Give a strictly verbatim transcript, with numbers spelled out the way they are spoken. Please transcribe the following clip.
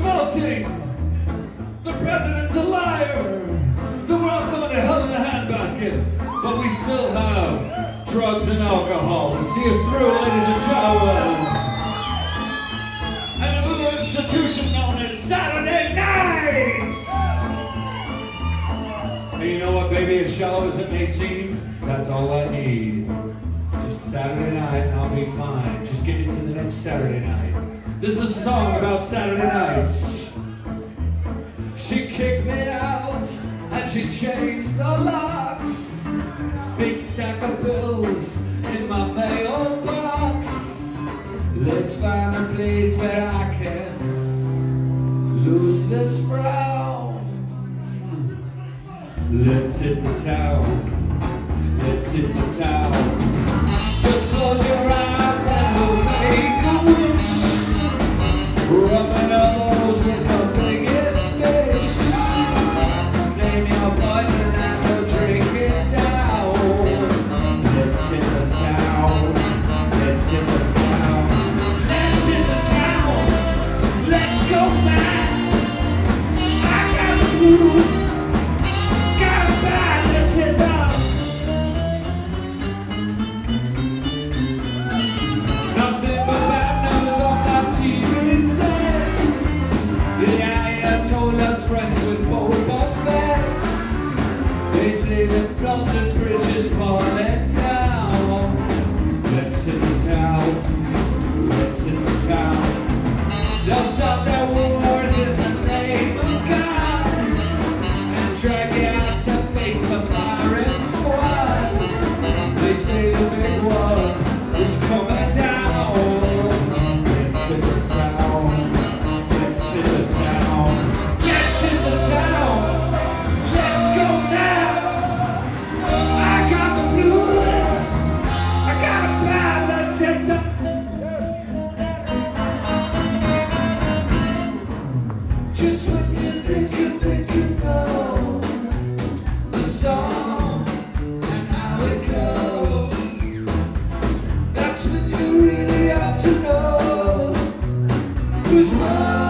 promoting. The president's a liar. The world's going to hell in a handbasket. But we still have drugs and alcohol to see us through, ladies and gentlemen. And a little institution known as Saturday nights. And you know what, baby? As shallow as it may seem, that's all I need. Just Saturday night and I'll be fine. Just get me to the next Saturday night. This is a song about Saturday nights. She kicked me out and she changed the locks. Big stack of bills in my mailbox. Let's find a place where I can lose this frown. Let's hit the town. Let's hit the town. Just close your eyes and we'll make a wish. Rubbing elbows with the biggest fish. Name your poison and we'll drink it down. Let's hit the town. Let's hit the town. Let's hit the town. Let's go mad. I got the blues. Got it bad. Let's hit the friends with Boba Fett. They say that London Bridge is falling down. Let's hit the town. Let's hit the town. They'll stop their wars in the name of God and drag you out to face the firing squad. They say the big one is coming down. Let's hit the town. Let's hit the town. Just when you think you think you know the song and how it goes, that's when you really ought to know who's wrong.